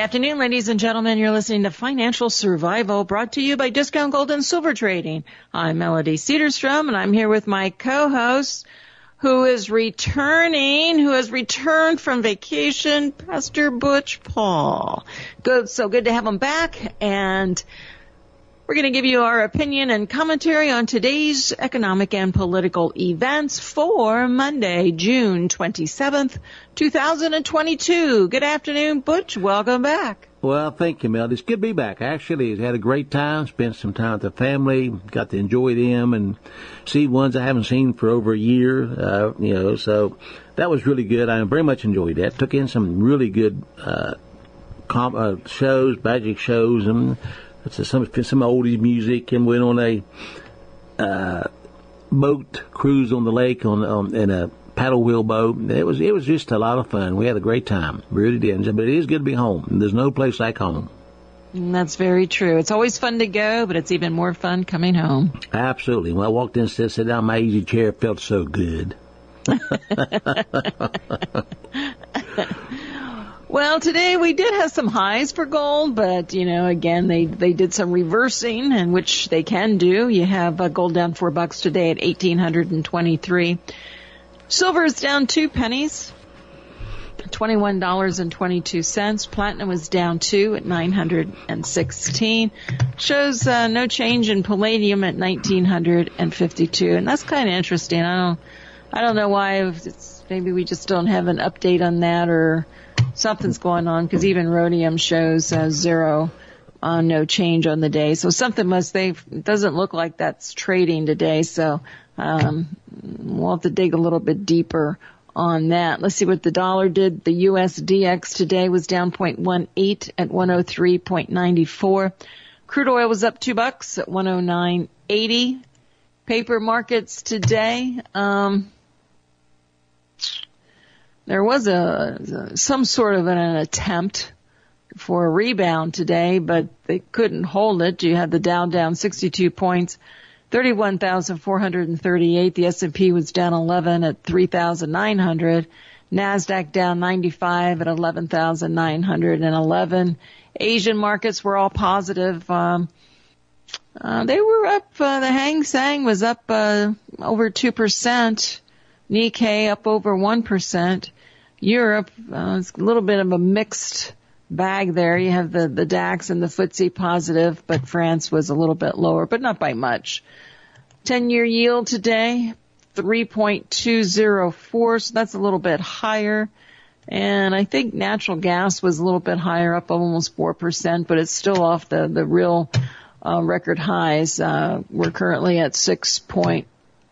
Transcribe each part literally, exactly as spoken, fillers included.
afternoon, ladies and gentlemen. You're listening to Financial Survival, brought to you by Discount Gold and Silver Trading. I'm Melody Cedarstrom, and I'm here with my co-host, who is returning, who has returned from vacation, Pastor Butch Paul. Good, so good to have him back, and we're going to give you our opinion and commentary on today's economic and political events for Monday, June twenty-seventh, two thousand twenty-two. Good afternoon, Butch. Welcome back. Well, thank you, Mel. It's good to be back. I actually had a great time, spent some time with the family, got to enjoy them and see ones I haven't seen for over a year, uh, you know, so that was really good. I very much enjoyed that. Took in some really good uh, com- uh, shows, magic shows, and some some oldies music, and went on a uh, boat cruise on the lake on, on in a paddle wheel boat. It was it was just a lot of fun. We had a great time, really did. But it is good to be home. There's no place like home. And that's very true. It's always fun to go, but it's even more fun coming home. Absolutely. When I walked in, sat down in my easy chair, it felt so good. Well, today we did have some highs for gold, but, you know, again, they, they did some reversing, and which they can do. You have uh, gold down four bucks today at eighteen twenty-three. Silver is down two pennies, twenty-one dollars and twenty-two cents. Platinum was down two at nine hundred sixteen. Shows uh, no change in palladium at nineteen fifty-two, and that's kind of interesting. I don't, I don't know why. It's, maybe we just don't have an update on that, or something's going on, because even rhodium shows uh, zero, uh, no change on the day. So something must, they, it doesn't look like that's trading today. So, um, we'll have to dig a little bit deeper on that. Let's see what the dollar did. The U S D X today was down zero point one eight at one oh three ninety-four. Crude oil was up two bucks at one oh nine eighty. Paper markets today, um, there was a, some sort of an, an attempt for a rebound today, but they couldn't hold it. You had the Dow down sixty-two points, thirty-one thousand four hundred thirty-eight. The S and P was down eleven at three thousand nine hundred. NASDAQ down ninety-five at eleven thousand nine hundred eleven. Asian markets were all positive. Um, uh, they were up. Uh, the Hang Seng was up uh, over two percent. Nikkei up over one percent. Europe, uh, it's a little bit of a mixed bag there. You have the, the DAX and the F T S E positive, but France was a little bit lower, but not by much. ten-year yield today, three point two oh four, so that's a little bit higher. And I think natural gas was a little bit higher, up almost four percent, but it's still off the, the real uh, record highs. Uh, we're currently at six point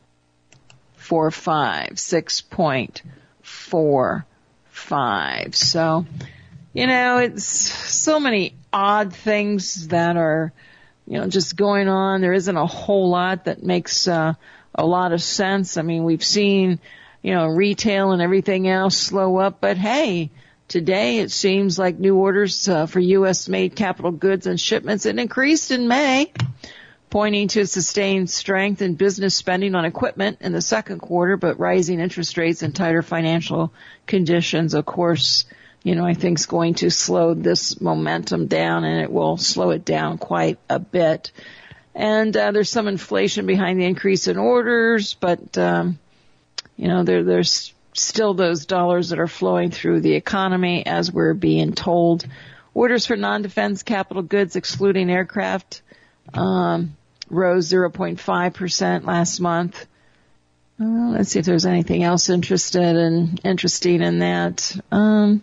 four five, six point four five. So, you know, it's so many odd things that are, you know, just going on. There isn't a whole lot that makes uh, a lot of sense. I mean, we've seen, you know, retail and everything else slow up, but hey, today it seems like new orders uh, for U S made capital goods and shipments, it increased in May, pointing to sustained strength in business spending on equipment in the second quarter, but rising interest rates and tighter financial conditions, of course, you know, I think is going to slow this momentum down, and it will slow it down quite a bit. And uh, there's some inflation behind the increase in orders, but, um, you know, there, there's still those dollars that are flowing through the economy, as we're being told. Orders for non-defense capital goods, excluding aircraft, um, rose zero point five percent last month. Uh, let's see if there's anything else interested in, interesting in that. Um,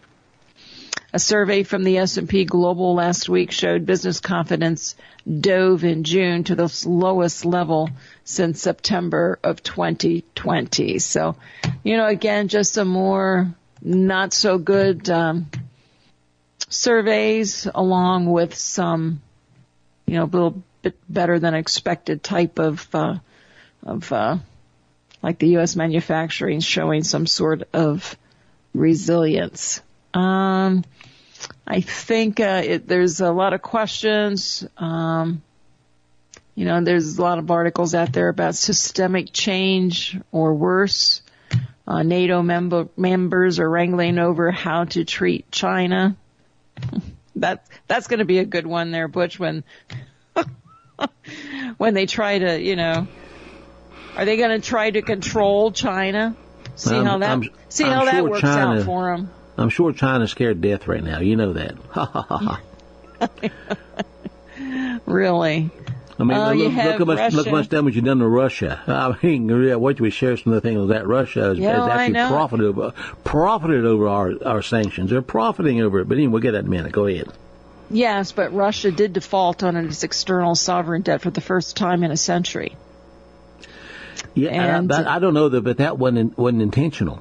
a survey from the S and P Global last week showed business confidence dove in June to the lowest level since September of twenty twenty. So, you know, again, just some more not so good um, surveys, along with some, you know, a little bit better than expected type of, uh, of, uh, like the U S manufacturing showing some sort of resilience. Um, I think, uh, it, there's a lot of questions. Um, you know, there's a lot of articles out there about systemic change or worse. Uh, NATO member, members are wrangling over how to treat China. That that's going to be a good one there, Butch. When when they try to, you know, are they going to try to control China? See I'm, how that I'm, see I'm how sure that works China, out for them. I'm sure China's scared to death right now. You know that. Ha ha ha ha. Really? I mean, uh, look, you look have how much Russia. look how much damage you've done to Russia. I mean, yeah, wait till we share some of the things that Russia has, Yeah, has I actually know. profited over, profited over our, our sanctions. They're profiting over it. But anyway, we'll get that in a minute. Go ahead. Yes, but Russia did default on its external sovereign debt for the first time in a century. Yeah, And- I, that, I don't know that, but that wasn't wasn't intentional.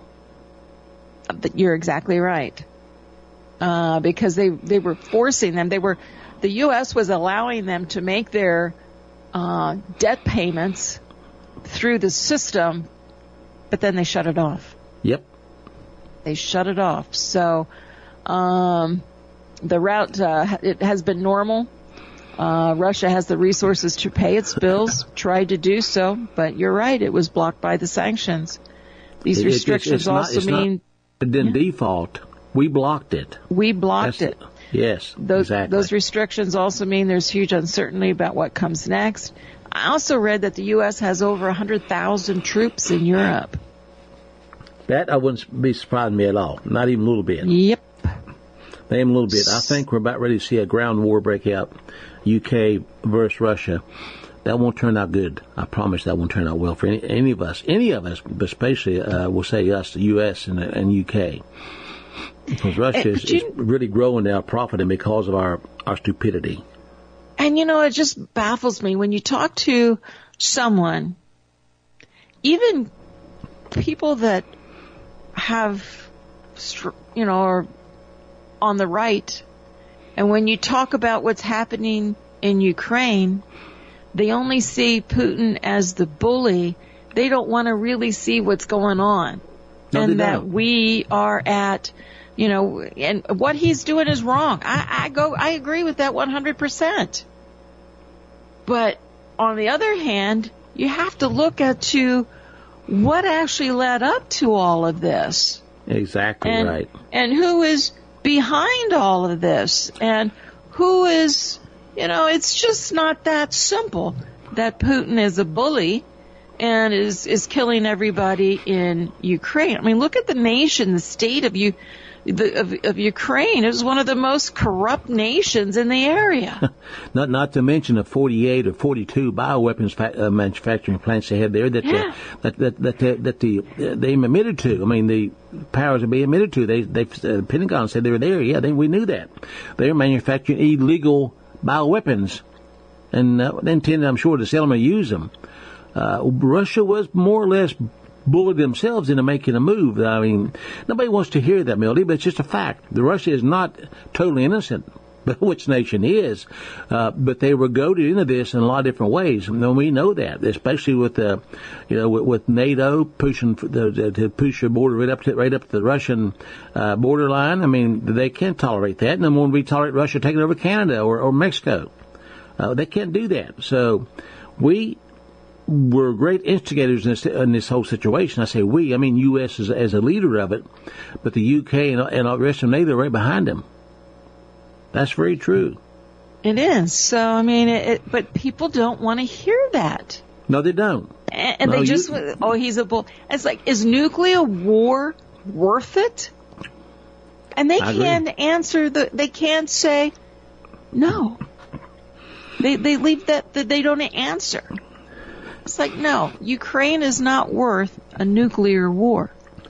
But you're exactly right. Uh, because they, they were forcing them. They were, the U S was allowing them to make their uh, debt payments through the system, but then they shut it off. Yep. They shut it off. So um, the route uh, it has been normal. Uh, Russia has the resources to pay its bills, tried to do so, but you're right, it was blocked by the sanctions. These It- it- restrictions it's not- also it's not- mean It didn't default. We blocked it. we blocked That's- it. Yes, Those, exactly. those restrictions also mean there's huge uncertainty about what comes next. I also read that the U S has over one hundred thousand troops in Europe. That I wouldn't be surprising me at all. Not even a little bit. Yep. Not even a little bit. I think we're about ready to see a ground war break out. U K versus Russia. That won't turn out good. I promise that won't turn out well for any, any of us. Any of us, but especially, uh, we'll say us, the U S and, and U K. Because Russia is, you- is really growing now, profiting because of our, our stupidity. And you know, it just baffles me when you talk to someone, even people that have, str- you know, are on the right, and when you talk about what's happening in Ukraine, they only see Putin as the bully. They don't want to really see what's going on. No, and they that don't. we are at, you know, and what he's doing is wrong. I, I go, I agree with that one hundred percent. But on the other hand, you have to look at to what actually led up to all of this. Exactly And, right. and who is behind all of this, and who is, you know, it's just not that simple that Putin is a bully and is, is killing everybody in Ukraine. I mean, look at the nation, the state of you, the, of, of Ukraine. It is one of the most corrupt nations in the area. Not not to mention the forty-eight or forty-two bioweapons fa- uh, manufacturing plants they had there that Yeah. uh, that that that, uh, that the uh, they admitted to. I mean, the powers that be admitted to. They they uh, Pentagon said they were there. Yeah, they, we knew that. They're manufacturing illegal bioweapons, and uh, they intended, I'm sure, to sell them or use them. Uh, Russia was more or less bullied themselves into making a move. I mean, nobody wants to hear that, Mildy, but it's just a fact. The Russia is not totally innocent, but which nation is? Uh, but they were goaded into this in a lot of different ways, and we know that, especially with the, you know, with, with NATO pushing for the, the, to push your border right up to right up to the Russian uh, borderline. I mean, they can't tolerate that, and then when we tolerate Russia taking over Canada or, or Mexico, uh, they can't do that. So we were great instigators in this, in this whole situation. I say we, I mean U S as, as a leader of it, but the U K and, and the rest of NATO are right behind them. That's very true. It is. So, I mean, it, it, but people don't want to hear that. No, they don't. And, and No, they you- just, oh, he's a bull. It's like, is nuclear war worth it? And they I agree. can't answer the, they can't say no. They, they leave that, that they don't answer. It's like, no, Ukraine is not worth a nuclear war.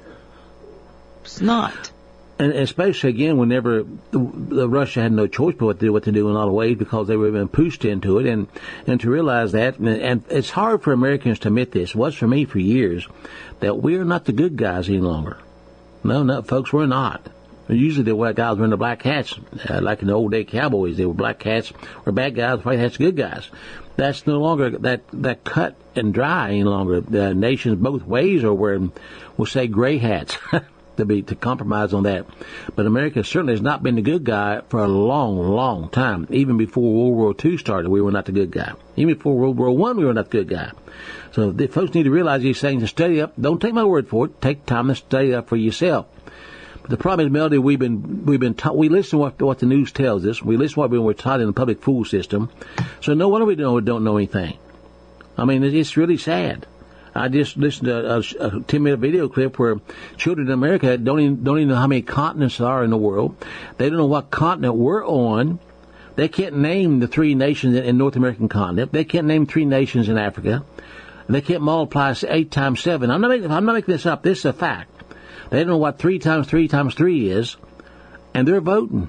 It's not. And especially again, whenever the, the Russia had no choice but what to do, what to do in a lot of ways because they were being pushed into it, and and to realize that, and, and it's hard for Americans to admit this. It was for me for years that we are not the good guys any longer. No, no, folks, we're not. Usually the white guys were in the black hats, uh, like in the old day cowboys. They were black hats, or bad guys, white hats, good guys. That's no longer that that cut and dry any longer. The nations both ways are wearing, we'll say, gray hats. To be to compromise on that, but America certainly has not been the good guy for a long, long time. Even before World War Two started, we were not the good guy. Even before World War One, we were not the good guy. So the folks need to realize these things and study up. Don't take my word for it. Take time to study up for yourself. The problem is, Melody, we've been we've been taught. We listen to what what the news tells us. We listen to what we were taught in the public school system. So no wonder we don't don't know anything. I mean, it's really sad. I just listened to a, a ten minute video clip where children in America don't even don't even know how many continents there are in the world. They don't know what continent we're on. They can't name the three nations in North American continent. They can't name three nations in Africa. They can't multiply eight times seven. I'm not making I'm not making this up. This is a fact. They don't know what three times three times three is, and they're voting.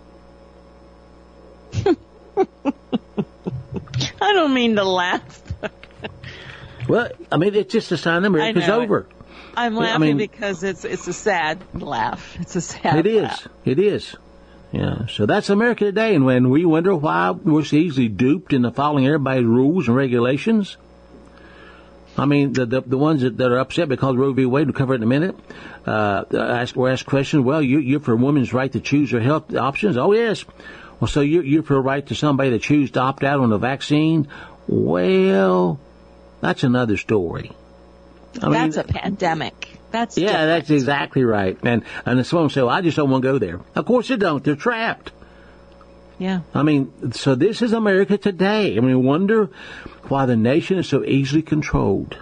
I don't mean to laugh. Well, I mean, it's just a sign America's over. I'm laughing I mean, because it's it's a sad laugh. It's a sad It laugh. is. It is. Yeah. So that's America today, and when we wonder why we're so easily duped into following everybody's rules and regulations. I mean, the the, the ones that, that are upset because Roe v. Wade, we'll cover it in a minute, uh, ask, we're asked questions, well, you, you're for a woman's right to choose her health options? Oh, yes. Well, so you, you're for a right to somebody to choose to opt out on the vaccine? Well, that's another story. I that's mean, a pandemic. That's Yeah, different. that's exactly right. And, and someone will say, well, I just don't want to go there. Of course they don't. They're trapped. Yeah. I mean, so this is America today. I mean, wonder why the nation is so easily controlled.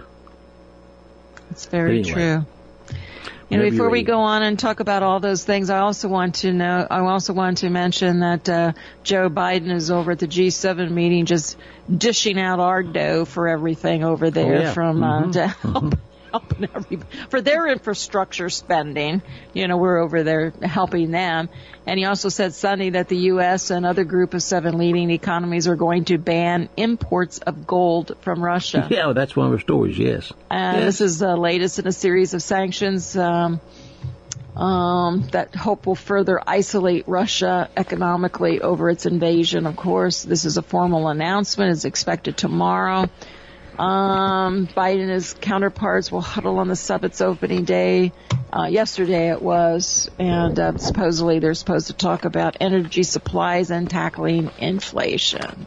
It's very anyway, true. And whenever before you're we ready. go on and talk about all those things, I also want to know, I also want to mention that uh, Joe Biden is over at the G seven meeting just dishing out our dough for everything over there Oh, yeah. from Mm-hmm. uh, to help. Helping everybody for their infrastructure spending. You know, we're over there helping them. And he also said Sunday that the U S and other group of seven leading economies are going to ban imports of gold from Russia. Yeah, well, that's one of our stories, yes. And yes. this is the latest in a series of sanctions um, um, that hope will further isolate Russia economically over its invasion. Of course, this is a formal announcement. It's expected tomorrow. Um, Biden and his counterparts will huddle on the summit's opening day. Uh, yesterday it was, and uh, supposedly they're supposed to talk about energy supplies and tackling inflation.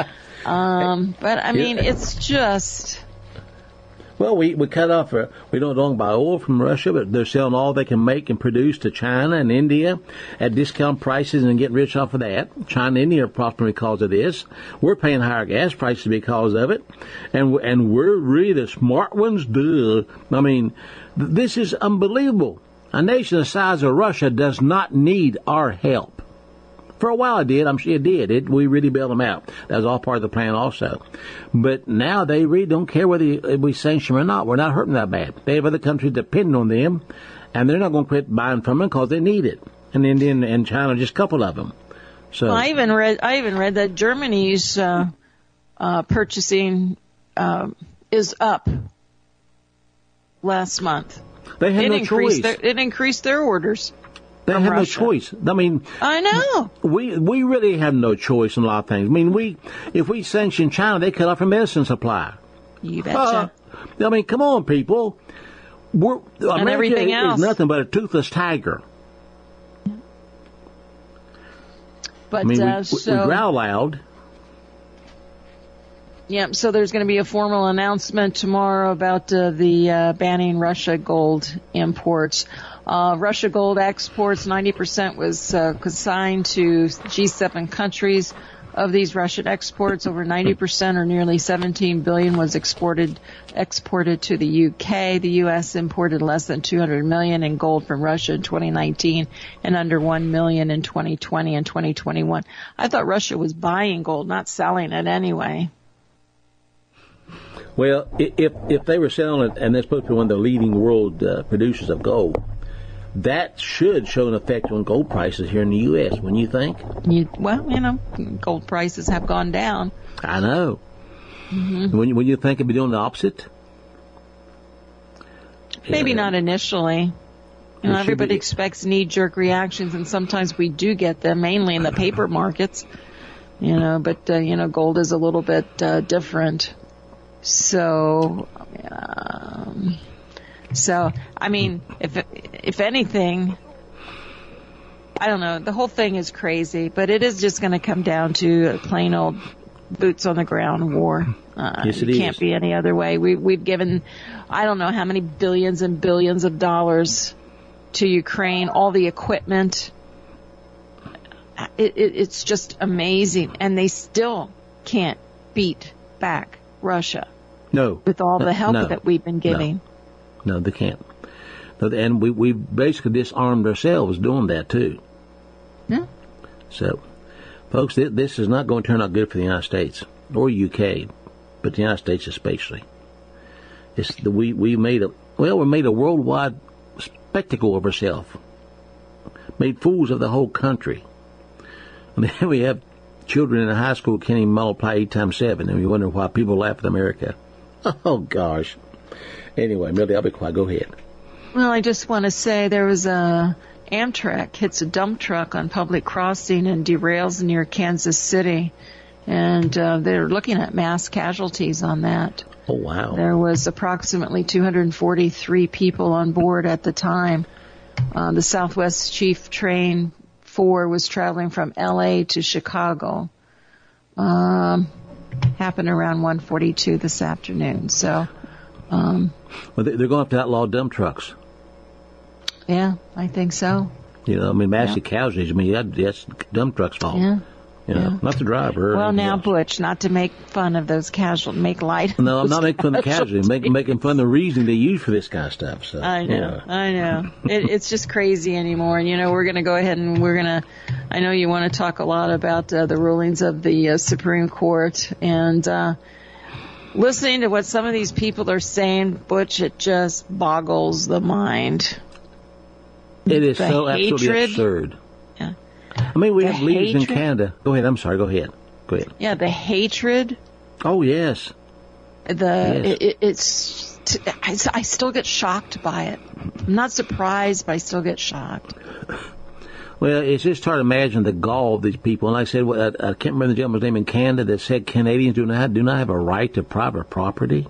Um, but I mean, it's just. Well, we, we cut off, uh, we don't long buy oil from Russia, but they're selling all they can make and produce to China and India at discount prices and getting rich off of that. China and India are prospering because of this. We're paying higher gas prices because of it. And, and we're really the smart ones, duh. I mean, th- this is unbelievable. A nation the size of Russia does not need our help. For a while it did. I'm sure it did. It, we really bailed them out. That was all part of the plan also. But now they really don't care whether we sanction them or not. We're not hurting that bad. They have other countries depending on them, and they're not going to quit buying from them because they need it. And India and China, just a couple of them. So Well, I even read. I even read that Germany's uh, uh, purchasing uh, is up last month. they have It no increased. choice. Their, it increased their orders. They from have Russia. no choice. I mean, I know. we we really have no choice in a lot of things. I mean, we if we sanction China, they cut off our medicine supply. You betcha. Uh, I mean, come on, people. We're, America everything is else. nothing but a toothless tiger. but I mean, uh, we, so we growl loud. yeah. So there's going to be a formal announcement tomorrow about uh, the uh, banning Russia gold imports. Uh, Russia gold exports, ninety percent was uh, consigned to G seven countries. Of these Russian exports, over ninety percent or nearly seventeen billion was exported exported to the U K. The U S imported less than two hundred million in gold from Russia in twenty nineteen and under one million in twenty twenty and twenty twenty-one. I thought Russia was buying gold, not selling it anyway. Well, i- if if they were selling it, and they're supposed to be one of the leading world uh, producers of gold, that should show an effect on gold prices here in the U S, wouldn't you think? You, well, you know, gold prices have gone down. I know. Mm-hmm. When you, when you think it'd be doing the opposite? Maybe Yeah. not initially. You know, It should everybody be. expects knee-jerk reactions, and sometimes we do get them, mainly in the paper markets. You know, but uh, you know, gold is a little bit uh, different. So, um, so I mean, if if anything, I don't know. The whole thing is crazy, but it is just going to come down to a plain old boots on the ground war. Uh, Yes, it it can't is. be any other way. We, we've given, I don't know how many billions and billions of dollars to Ukraine, all the equipment. It, it, it's just amazing. And they still can't beat back Russia. No. With all the help no, that we've been giving. No, no they can't. And we, we basically disarmed ourselves doing that, too. Yeah. So, folks, th- this is not going to turn out good for the United States or U K, but the United States especially. It's the, we, we made a, well, we made a worldwide spectacle of ourselves. Made fools of the whole country. I mean, we have children in high school can't even multiply eight times seven, and we wonder why people laugh at America. Oh, gosh. Anyway, Millie, I'll be quiet. Go ahead. Well, I just want to say there was a Amtrak hits a dump truck on public crossing and derails near Kansas City. And uh, they're looking at mass casualties on that. Oh, wow. There was approximately two hundred forty-three people on board at the time. Uh, the Southwest Chief Train four was traveling from L A to Chicago. Um, happened around one forty-two this afternoon. So, um, well, they're going to have to outlaw dump trucks. Yeah, I think so. You know, I mean, massive yeah. casualties. I mean, that, that's dump trucks' fault. Yeah. You know, yeah. not the driver. Well, now, else. Butch, not to make fun of those casualties, make light. No, I'm not making fun of casualties. Make, making fun of the reason they use for this kind of stuff. So I know, you know. I know. It, it's just crazy anymore. And, you know, we're going to go ahead and we're going to, I know you want to talk a lot about uh, the rulings of the uh, Supreme Court. And uh, listening to what some of these people are saying, Butch, it just boggles the mind. It is the so hatred, absolutely absurd. Yeah. I mean, we the have leaders hatred, in Canada. Go ahead. I'm sorry. Go ahead. Go ahead. Yeah, the hatred. Oh, yes. The yes. It, it, it's. I, I still get shocked by it. I'm not surprised, but I still get shocked. Well, it's just hard to imagine the gall of these people. And like I said, I, I can't remember the gentleman's name in Canada that said Canadians do not do not have a right to private property.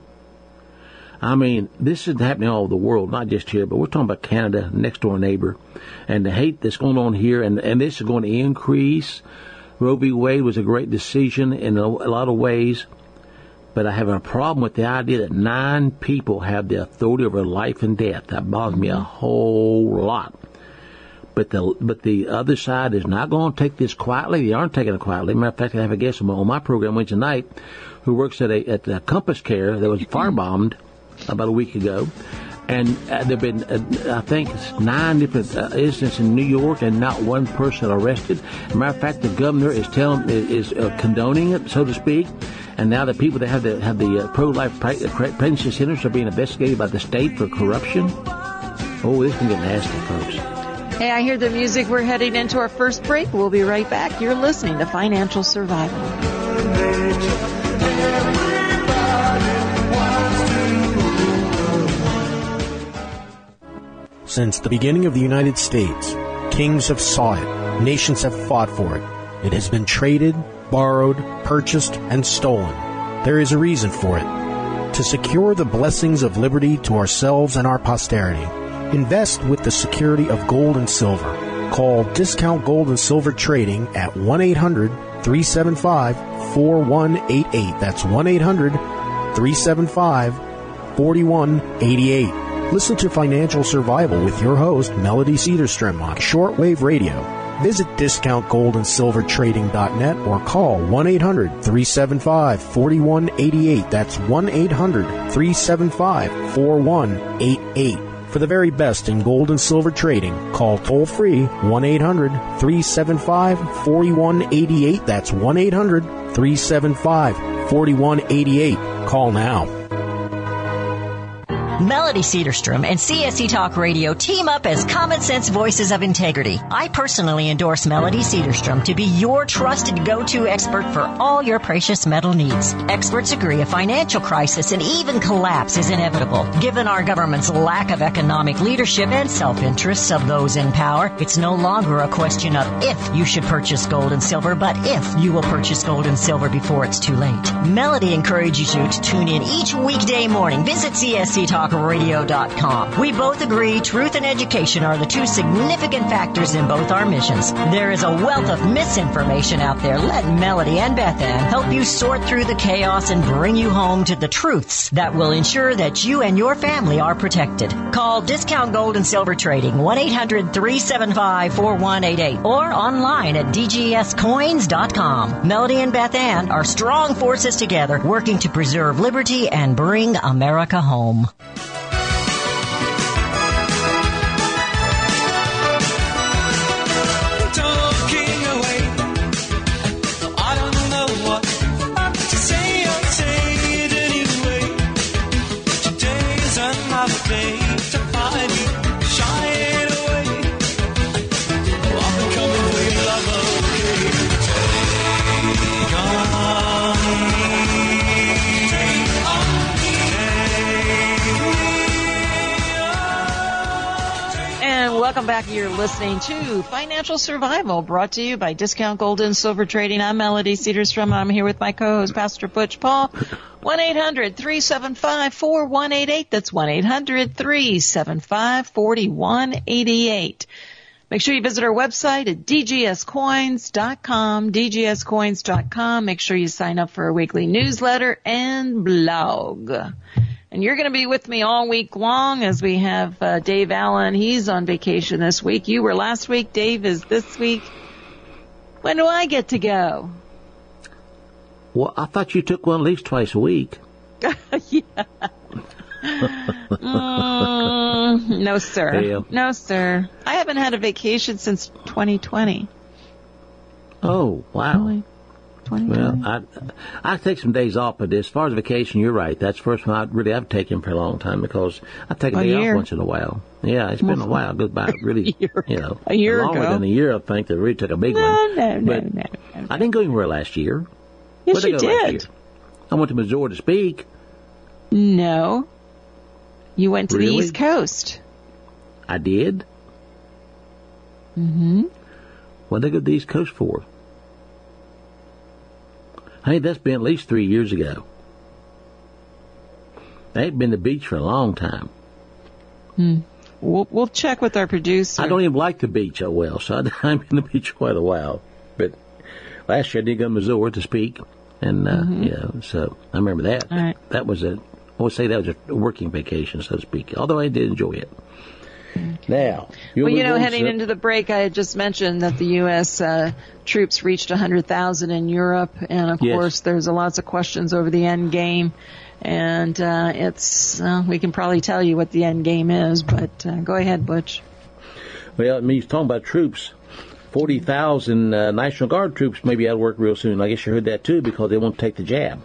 I mean, this is happening all over the world, not just here, but we're talking about Canada, next door neighbor, and the hate that's going on here, and, and this is going to increase. Roe v. Wade was a great decision in a, a lot of ways, but I have a problem with the idea that nine people have the authority over life and death. That bothers me a whole lot. But the but the other side is not going to take this quietly. They aren't taking it quietly. Matter of fact, I have a guest on my program Wednesday night who works at a at the Compass Care that was firebombed about a week ago, and uh, there have been, uh, I think, nine different uh, incidents in New York, and not one person arrested. As a matter of fact, the governor is telling is uh, condoning it, so to speak. And now the people that have the have the uh, pro-life pre- pregnancy centers are being investigated by the state for corruption. Oh, this can get nasty, folks. Hey, I hear the music. We're heading into our first break. We'll be right back. You're listening to Financial Survival. Since the beginning of the United States, kings have sought it, nations have fought for it. It has been traded, borrowed, purchased, and stolen. There is a reason for it. To secure the blessings of liberty to ourselves and our posterity, invest with the security of gold and silver. Call Discount Gold and Silver Trading at one eight hundred three seven five four one eight eight. That's one eight hundred three seven five four one eight eight. Listen to Financial Survival with your host, Melody Cedarstrom, on shortwave radio. Visit discount gold and silver trading dot net or call one eight hundred three seven five four one eight eight. That's one eight hundred three seven five four one eight eight. For the very best in gold and silver trading, call toll-free one eight hundred three seven five four one eight eight. That's one eight hundred three seven five four one eight eight. Call now. Melody Cedarstrom and C S C Talk Radio team up as common sense voices of integrity. I personally endorse Melody Cedarstrom to be your trusted go-to expert for all your precious metal needs. Experts agree a financial crisis and even collapse is inevitable. Given our government's lack of economic leadership and self-interests of those in power, it's no longer a question of if you should purchase gold and silver, but if you will purchase gold and silver before it's too late. Melody encourages you to tune in each weekday morning. Visit C S C Talk talk radio dot com. We both agree truth and education are the two significant factors in both our missions. There is a wealth of misinformation out there. Let Melody and Beth Ann help you sort through the chaos and bring you home to the truths that will ensure that you and your family are protected. Call Discount Gold and Silver Trading, one eight hundred three seven five four one eight eight, or online at d g s coins dot com. Melody and Beth Ann are strong forces together, working to preserve liberty and bring America home. Welcome back. You're listening to Financial Survival, brought to you by Discount Gold and Silver Trading. I'm Melody Cedarstrom. I'm here with my co-host, Pastor Butch Paul. one eight hundred three seven five four one eight eight. That's one eight hundred three seven five four one eight eight. Make sure you visit our website at d g s coins dot com, d g s coins dot com. Make sure you sign up for our weekly newsletter and blog. And you're going to be with me all week long as we have uh, Dave Allen. He's on vacation this week. You were last week. Dave is this week. When do I get to go? Well, I thought you took one at least twice a week. Yeah. mm, no, sir. Yeah. No, sir. I haven't had a vacation since twenty twenty. Oh, wow. Really? Well, I I take some days off, but as far as vacation, you're right. That's the first one I really have taken for a long time, because I take a, a day year. off once in a while. Yeah, it's been a while. It goes by really, you know, a year longer ago. than a year, I think, to really took a big no, one. No, no, but no, no, no. I didn't go anywhere last year. Yes, Where'd you I go did. last year? I went to Missouri to speak. No. You went to really? the East Coast. I did? Mm-hmm. What did I go to the East Coast for? Hey, that's been at least three years ago. I ain't been to the beach for a long time. Hmm. We'll, we'll check with our producer. I don't even like the beach oh well, so I haven't been to the beach quite a while. But last year I did go to Missouri to speak, and uh, mm-hmm. you know, so I remember that. All right. That was a, I would say that was a working vacation, so to speak. Although I did enjoy it. Okay. Now, well, you know, heading into the break, I had just mentioned that the U S uh, troops reached one hundred thousand in Europe, and of yes. course, there's a lots of questions over the end game, and uh, it's uh, we can probably tell you what the end game is, but uh, go ahead, Butch. Well, I mean, he's talking about troops. forty thousand uh, National Guard troops may be out of work real soon. I guess you heard that too, because they won't take the jab.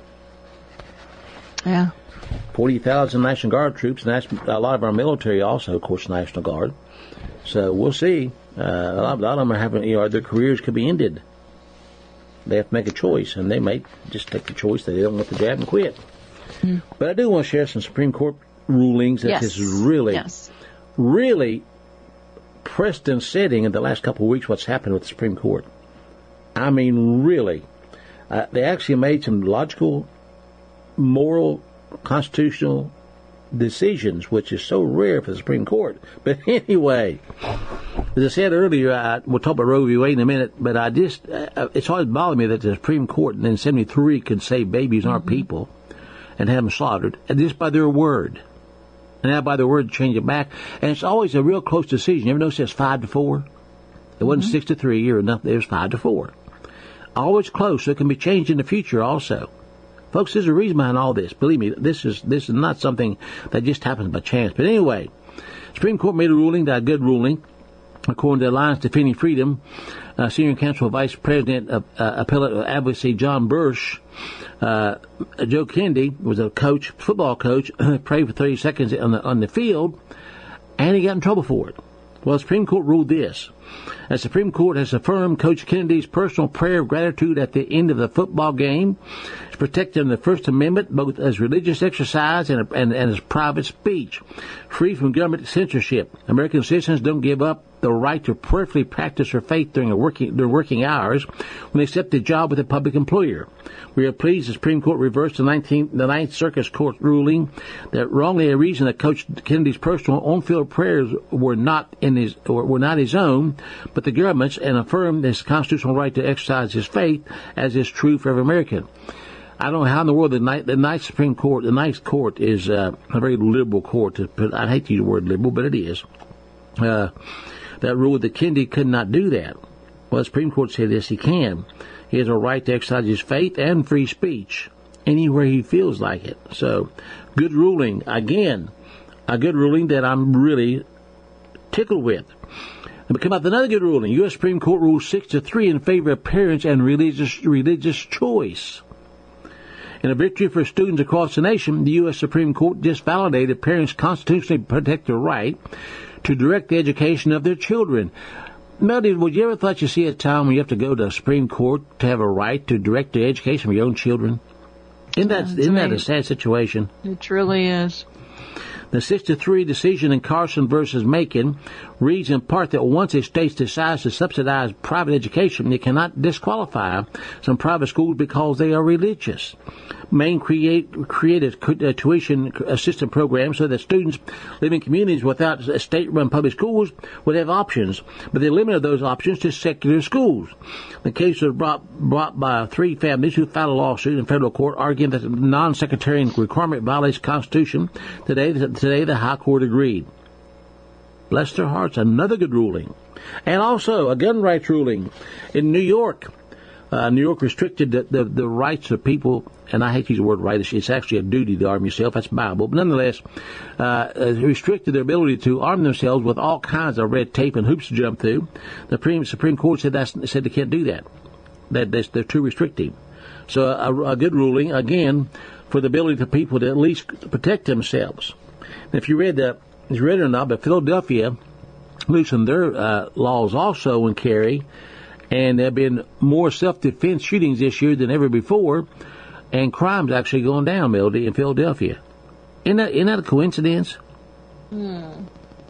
Yeah. forty thousand National Guard troops, and that's a lot of our military also, of course, National Guard. So we'll see. Uh, a, lot, a lot of them are having, you know, their careers could be ended. They have to make a choice, and they may just take the choice that they don't want the jab and quit. Mm. But I do want to share some Supreme Court rulings that yes. this is really, yes. really pressed and setting in the last couple of weeks what's happened with the Supreme Court. I mean, really. Uh, they actually made some logical, moral, constitutional decisions, which is so rare for the Supreme Court. But anyway, as I said earlier, I, we'll talk about Roe v. Wade in a minute, but I just, uh, it's always bothered me that the Supreme Court in seventy-three could save babies and mm-hmm. our people and have them slaughtered, and just by their word. And now by their word, change it back. And it's always a real close decision. You ever notice it's five to four? It wasn't mm-hmm. six to three or nothing. It was five to four. Always close, so it can be changed in the future also. Folks, there's a reason behind all this. Believe me, this is this is not something that just happens by chance. But anyway, Supreme Court made a ruling, a good ruling, according to Alliance Defending Freedom. Uh, Senior Counsel Vice President of uh, Appellate Advocacy John Bursch, uh, Joe Kennedy was a coach, football coach, prayed for thirty seconds on the on the field, and he got in trouble for it. Well, the Supreme Court ruled this. The Supreme Court has affirmed Coach Kennedy's personal prayer of gratitude at the end of the football game. It's protected in the First Amendment, both as religious exercise and, and, and as private speech, free from government censorship. American citizens don't give up the right to prayerfully practice their faith during, a working, their working hours when they accept a job with a public employer. We are pleased the Supreme Court reversed the, nineteenth, the Ninth Circuit Court ruling that wrongly a reason that Coach Kennedy's personal on-field prayers were not in his were not his own, but the government's, and affirmed his constitutional right to exercise his faith, as is true for every American. I don't know how in the world the Ninth, the Ninth Supreme Court, the Ninth Court is uh, a very liberal court. To put, I hate to use the word liberal, but it is. Uh, that ruled that Kennedy could not do that. Well, the Supreme Court said yes, he can. He has a right to exercise his faith and free speech anywhere he feels like it. So, good ruling. Again, a good ruling that I'm really tickled with. And we come up with another good ruling. U S Supreme Court ruled six to three in favor of parents and religious religious choice. In a victory for students across the nation, the U S Supreme Court just validated parents' constitutionally protected right to direct the education of their children. Melody, would you ever thought you see a time when you have to go to the Supreme Court to have a right to direct the education of your own children? Isn't that, isn't that a sad situation? It truly is. The six to three decision in Carson versus Macon reads in part that once a state decides to subsidize private education, it cannot disqualify some private schools because they are religious. Maine create, created a tuition assistance program so that students living in communities without state-run public schools would have options, but they limited those options to secular schools. The case was brought, brought by three families who filed a lawsuit in federal court arguing that the non-sectarian requirement violates the Constitution. Today, today the High Court agreed. Bless their hearts, another good ruling. And also a gun rights ruling in New York. Uh, New York restricted the, the, the rights of people, and I hate to use the word right, it's, it's actually a duty to arm yourself, that's Bible, but nonetheless, uh, restricted their ability to arm themselves with all kinds of red tape and hoops to jump through. The Supreme, Supreme Court said that's, said they can't do that. That they're, they're too restrictive. So a, a good ruling, again, for the ability of people to at least protect themselves. And if you read that, if you read it or not, but Philadelphia loosened their uh, laws also in carry, and there have been more self-defense shootings this year than ever before, and crime's actually going down, Melody, in Philadelphia. Isn't that, isn't that a coincidence? Hmm.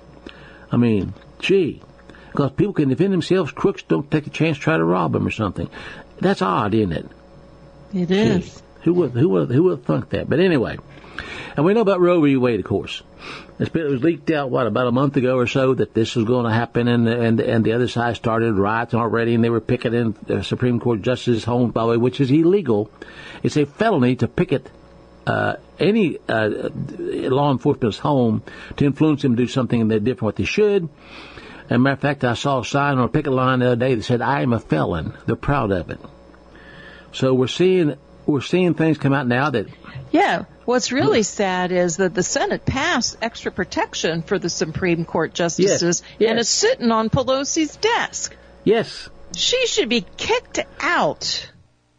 I mean, gee, because people can defend themselves, crooks don't take a chance to try to rob them or something. That's odd, isn't it? It is. Gee, who would who would who would have thunk that? But anyway, and we know about Roe v. Wade, of course. It was leaked out, what, about a month ago or so that this was going to happen, and and and the other side started riots already, and they were picketing the Supreme Court justice's home, by the way, which is illegal. It's a felony to picket uh, any uh, law enforcement's home to influence them to do something they're different what they should. As a matter of fact, I saw a sign on a picket line the other day that said, "I am a felon." They're proud of it. So we're seeing we're seeing things come out now that. Yeah. What's really sad is that the Senate passed extra protection for the Supreme Court justices, yes, yes. and it's sitting on Pelosi's desk. Yes. She should be kicked out.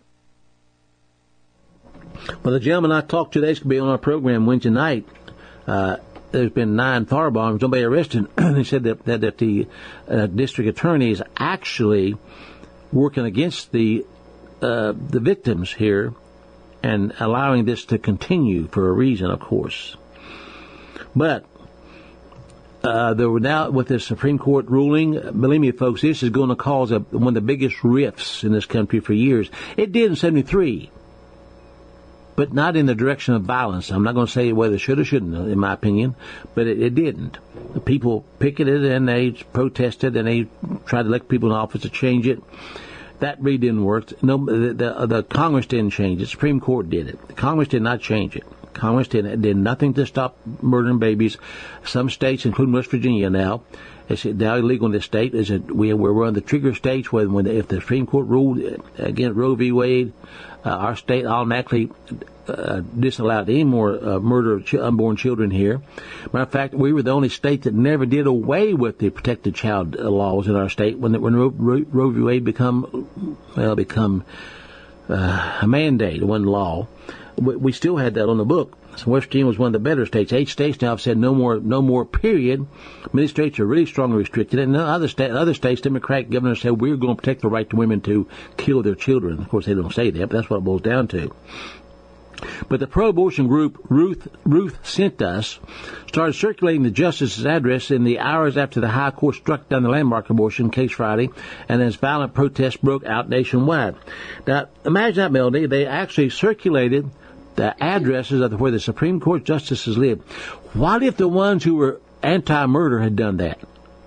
Well, the gentleman I talked to today is going to be on our program Wednesday night. Uh, there's been nine firebombs, nobody arrested. He said that, that, that the uh, district attorney is actually working against the uh, the victims here, and allowing this to continue for a reason, of course. But uh, there were now, with the Supreme Court ruling, believe me, folks, this is going to cause a, one of the biggest rifts in this country for years. It did in seventy-three, but not in the direction of violence. I'm not going to say whether it should or shouldn't, in my opinion, but it, it didn't. The people picketed and they protested and they tried to elect people in office to change it. That really didn't work. No, the, the, the Congress didn't change it. The Supreme Court did it. The Congress did not change it. Congress did, did nothing to stop murdering babies. Some states, including West Virginia now, it's now illegal in this state. Is it we we're on the trigger states when when if the Supreme Court ruled against Roe v. Wade, uh, our state automatically uh, disallowed any more uh, murder of ch- unborn children here. Matter of fact, we were the only state that never did away with the protected child laws in our state when when Roe, Roe, Roe v. Wade become well become uh, a mandate, one law. We, we still had that on the book. So West Virginia was one of the better states. Eight states now have said no more, no more. Period. Many states are really strongly restricted, and other states, other states, Democratic governors said we're going to protect the right to women to kill their children. Of course, they don't say that, but that's what it boils down to. But the pro-abortion group Ruth Ruth Sent Us started circulating the justice's address in the hours after the high court struck down the landmark abortion case Friday, and as violent protests broke out nationwide. Now, imagine that, Melody. They actually circulated the addresses of where the Supreme Court justices live. What if the ones who were anti-murder had done that?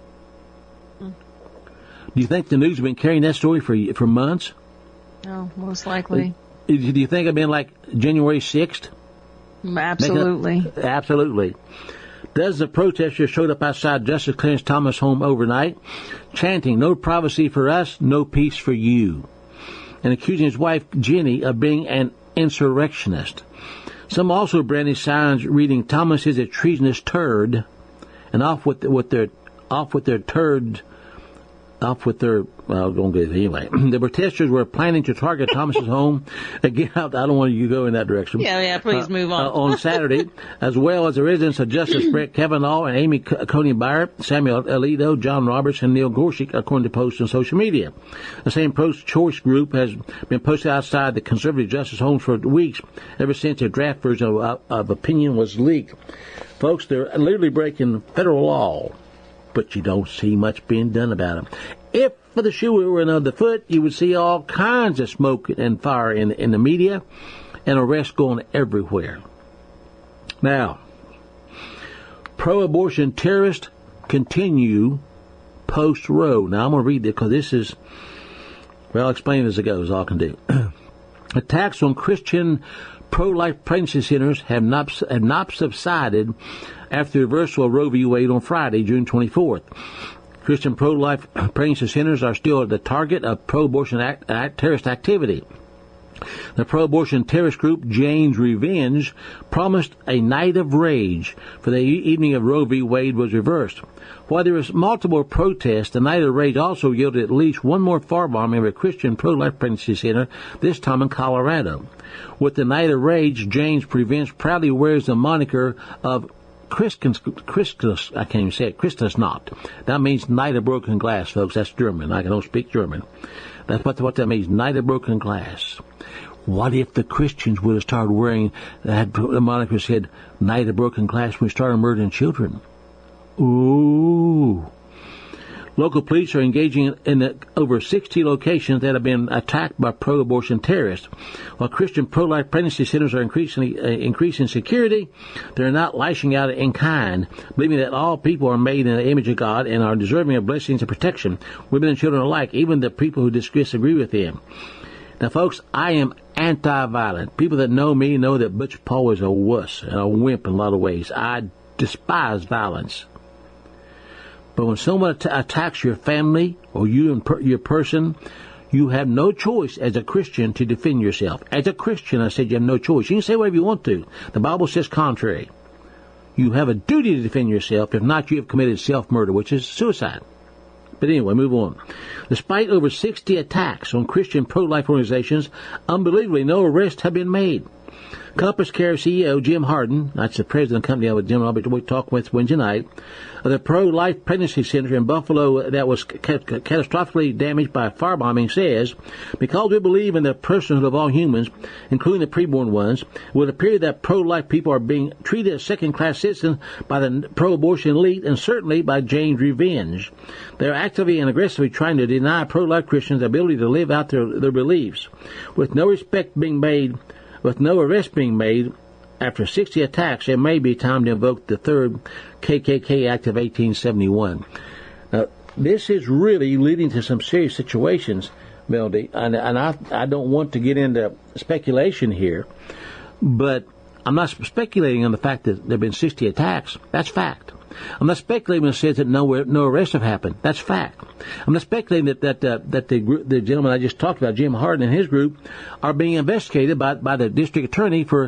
Do you think the news has been carrying that story for for months? No, most likely. Do you think it'd been like January sixth? Absolutely. A, absolutely. Dozens of protesters showed up outside Justice Clarence Thomas' home overnight, chanting, "No privacy for us, no peace for you," and accusing his wife, Jenny, of being an insurrectionist. Some also brandished signs reading, "Thomas is a treasonous turd," and off with, with their off with their turd. Off with their, well, don't get it anyway. The protesters were planning to target Thomas's home. Again, I don't want you to go in that direction. Yeah, yeah, please uh, move on. Uh, on Saturday, as well as the residents of Justice Brett Kavanaugh and Amy Coney Barrett, Samuel Alito, John Roberts, and Neil Gorsuch, according to posts on social media. The same pro-choice group has been posted outside the conservative justice homes for weeks, ever since a draft version of, of opinion was leaked. Folks, they're literally breaking federal law, but you don't see much being done about it. If for the shoe were another foot, you would see all kinds of smoke and fire in, in the media and arrests going everywhere. Now, pro-abortion terrorists continue post-Roe. Now, I'm going to read this because this is, well, I'll explain it as it goes, all I can do. Attacks on Christian pro-life pregnancy centers have not, have not subsided after the reversal of Roe v. Wade on Friday, June twenty-fourth. Christian pro-life pregnancy centers are still the target of pro-abortion act, act, terrorist activity. The pro-abortion terrorist group Jane's Revenge promised a night of rage for the evening of Roe v. Wade was reversed. While there was multiple protests, the night of rage also yielded at least one more firebombing of a Christian pro-life pregnancy center, this time in Colorado. With the night of rage, Jane's Revenge proudly wears the moniker of Christus, Christus, I can't even say it, Christusnacht. That means night of broken glass, folks. That's German. I don't speak German. That's what, what that means, night of broken glass. What if the Christians would have started wearing, that the moniker said, night of broken glass, when we started murdering children? Ooh. Local police are engaging in the, over sixty locations that have been attacked by pro-abortion terrorists. While Christian pro-life pregnancy centers are increasingly uh, increasing security, they're not lashing out in kind, believing that all people are made in the image of God and are deserving of blessings and protection, women and children alike, even the people who disagree with them. Now, folks, I am anti-violent. People that know me know that Butch Paul is a wuss and a wimp in a lot of ways. I despise violence. But when someone att- attacks your family or you and per- your person, you have no choice as a Christian to defend yourself. As a Christian, I said you have no choice. You can say whatever you want to. The Bible says contrary. You have a duty to defend yourself. If not, you have committed self-murder, which is suicide. But anyway, move on. Despite over sixty attacks on Christian pro-life organizations, unbelievably, no arrests have been made. Compass Care C E O Jim Harden, that's the president of the company I was Jim Robert we talked with Wednesday night, of the pro-life pregnancy center in Buffalo that was ca- catastrophically damaged by firebombing, says, because we believe in the personhood of all humans, including the preborn ones, it would appear that pro-life people are being treated as second-class citizens by the pro-abortion elite and certainly by Jane's Revenge. They're actively and aggressively trying to deny pro-life Christians the ability to live out their, their beliefs. With no respect being made With no arrest being made, after sixty attacks, it may be time to invoke the third K K K Act of eighteen seventy-one. Now, this is really leading to some serious situations, Melody, and, and I, I don't want to get into speculation here, but I'm not speculating on the fact that there have been sixty attacks. That's fact. I'm not speculating when it says that no no arrests have happened. That's fact. I'm not speculating that that uh, that the the gentleman I just talked about, Jim Harden and his group, are being investigated by by the district attorney for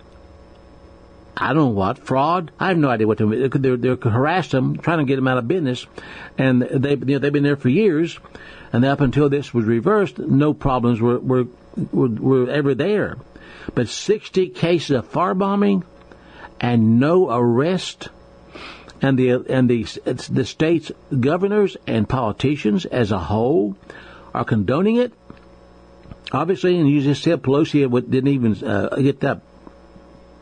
I don't know what fraud. I have no idea what to. They're they're harassed them, trying to get them out of business, and they you know, they've been there for years, and up until this was reversed, no problems were were were, were ever there. But sixty cases of firebombing and no arrest. And the and the the state's governors and politicians as a whole are condoning it. Obviously, and you just said Pelosi didn't even uh, get that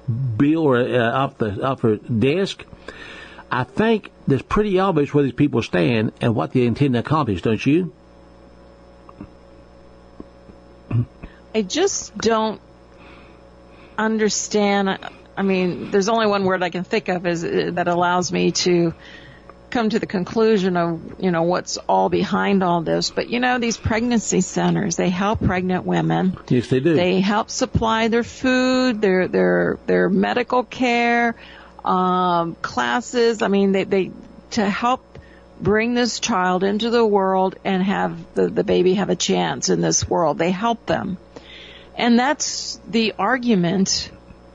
bill or uh, off the off her desk, I think it's pretty obvious where these people stand and what they intend to accomplish, don't you? I just don't understand. I mean, there's only one word I can think of is that allows me to come to the conclusion of, you know, what's all behind all this. But, you know, these pregnancy centers, they help pregnant women. Yes, they do. They help supply their food, their their their medical care, um, classes. I mean, they, they to help bring this child into the world and have the, the baby have a chance in this world. They help them. And that's the argument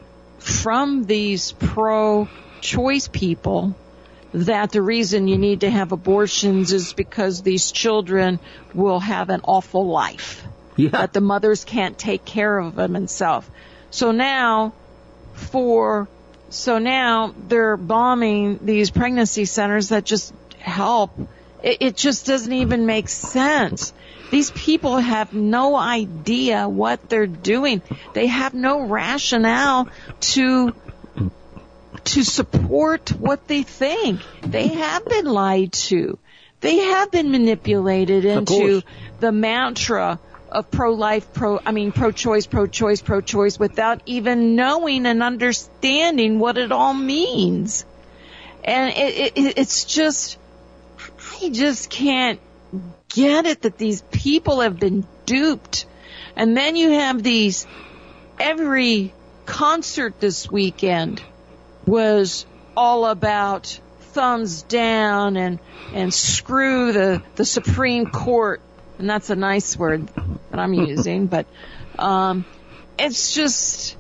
from these pro-choice people, that the reason you need to have abortions is because these children will have an awful life. Yeah. That the mothers can't take care of them themselves. So now, for, so now they're bombing these pregnancy centers that just help. It, it just doesn't even make sense. These people have no idea what they're doing. They have no rationale to to support what they think. They have been lied to. They have been manipulated into the mantra of pro-life, pro, I mean, pro-choice, pro-choice, pro-choice, without even knowing and understanding what it all means. And it, it, it's just, I just can't get it that these people have been duped. And then you have these, every concert this weekend was all about thumbs down and and screw the the Supreme Court, and that's a nice word that I'm using, but um it's just,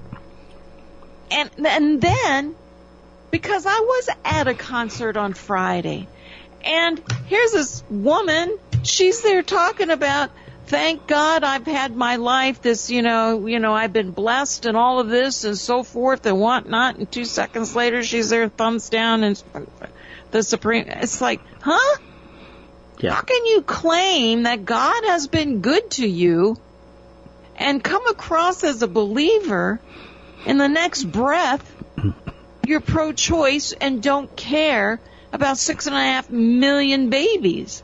and and then because I was at a concert on Friday, and here's this woman, she's there talking about, thank God I've had my life, this, you know, you know, I've been blessed and all of this and so forth and whatnot. And two seconds later, she's there, thumbs down, and the Supreme, it's like, huh? Yeah. How can you claim that God has been good to you and come across as a believer, in the next breath, you're pro-choice and don't care about six and a half million babies?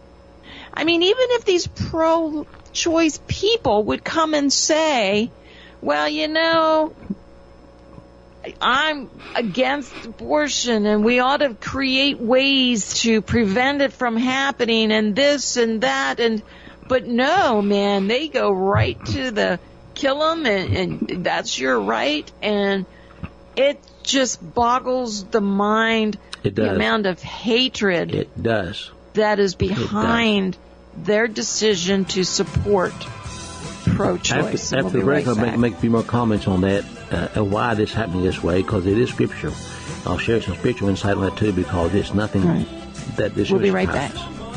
I mean, even if these pro-choice people would come and say, well, you know, I'm against abortion and we ought to create ways to prevent it from happening and this and that, and but no, man, they go right to the kill them and, and that's your right, and it just boggles the mind, it does. The amount of hatred it does. that is behind their decision to support pro-choice. After, after the break, I'll make, make a few more comments on that uh, and why this is happening this way, because it is scripture. I'll share some spiritual insight on that too, because it's nothing right. that this. We'll be right back.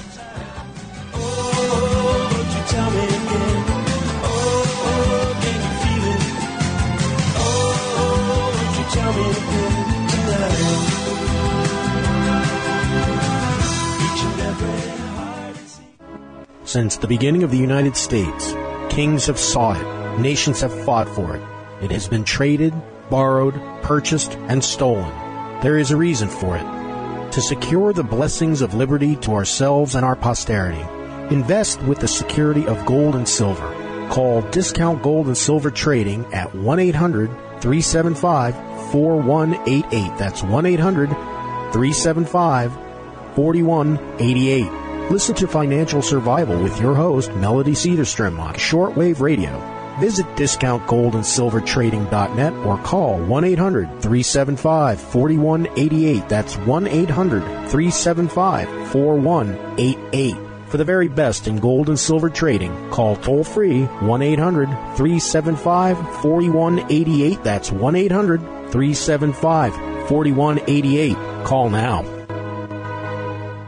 Since the beginning of the United States, kings have sought it, nations have fought for it. It has been traded, borrowed, purchased, and stolen. There is a reason for it. To secure the blessings of liberty to ourselves and our posterity, invest with the security of gold and silver. Call Discount Gold and Silver Trading at one eight hundred, three seven five, four one eight eight. That's one eight hundred, three seven five, four one eight eight. Listen to Financial Survival with your host, Melody Cedarstrom, on shortwave radio. Visit discount gold and silver trading dot net or call one eight hundred, three seven five, four one eight eight. That's one eight hundred, three seven five, four one eight eight. For the very best in gold and silver trading, call toll-free one eight hundred, three seven five, four one eight eight. That's one eight hundred, three seven five, four one eight eight. Call now.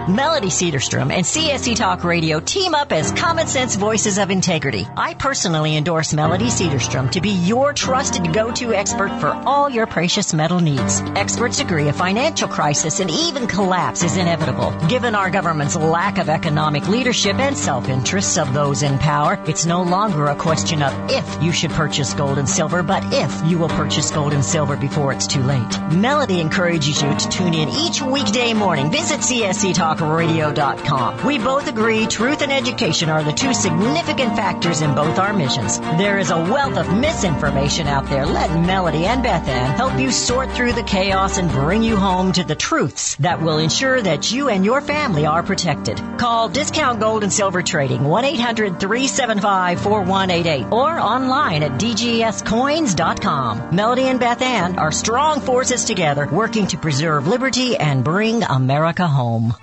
Melody Cedarstrom and C S C Talk Radio team up as Common Sense Voices of Integrity. I personally endorse Melody Cedarstrom to be your trusted go-to expert for all your precious metal needs. Experts agree a financial crisis and even collapse is inevitable. Given our government's lack of economic leadership and self-interests of those in power, it's no longer a question of if you should purchase gold and silver, but if you will purchase gold and silver before it's too late. Melody encourages you to tune in each weekday morning. Visit C S C Talk Radio dot com. We both agree truth and education are the two significant factors in both our missions. There is a wealth of misinformation out there. Let Melody and Beth Ann help you sort through the chaos and bring you home to the truths that will ensure that you and your family are protected. Call Discount Gold and Silver Trading, one eight hundred three seven five four one eight eight, or online at D G S coins dot com. Melody and Beth Ann are strong forces together, working to preserve liberty and bring America home.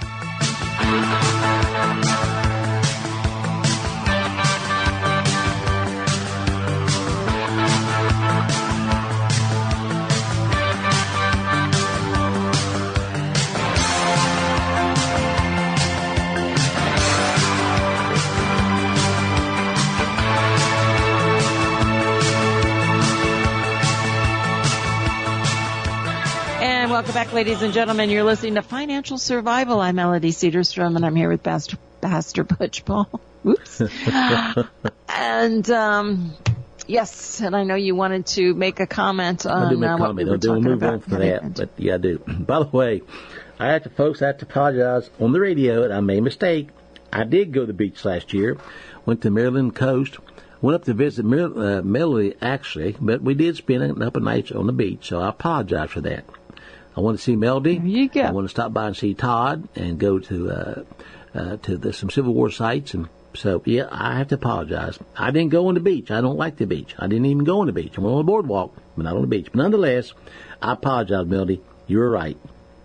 Welcome back, ladies and gentlemen. You're listening to Financial Survival. I'm Melody Cedarstrom, and I'm here with Pastor, Pastor Butch Paul. Oops. and, um, yes, and I know you wanted to make a comment on I do make uh, a what comment. we were I'll do talking move about. on from that, but yeah, I do. By the way, I have to, folks, I have to apologize on the radio, and I made a mistake. I did go to the beach last year, went to Maryland coast, went up to visit Mer- uh, Melody, actually, but we did spend a couple of nights on the beach, so I apologize for that. I want to see Melody. There you go. I want to stop by and see Todd and go to uh, uh, to the, some Civil War sites. And so, yeah, I have to apologize. I didn't go on the beach. I don't like the beach. I didn't even go on the beach. I went on the boardwalk, but not on the beach. But nonetheless, I apologize, Melody. You were right.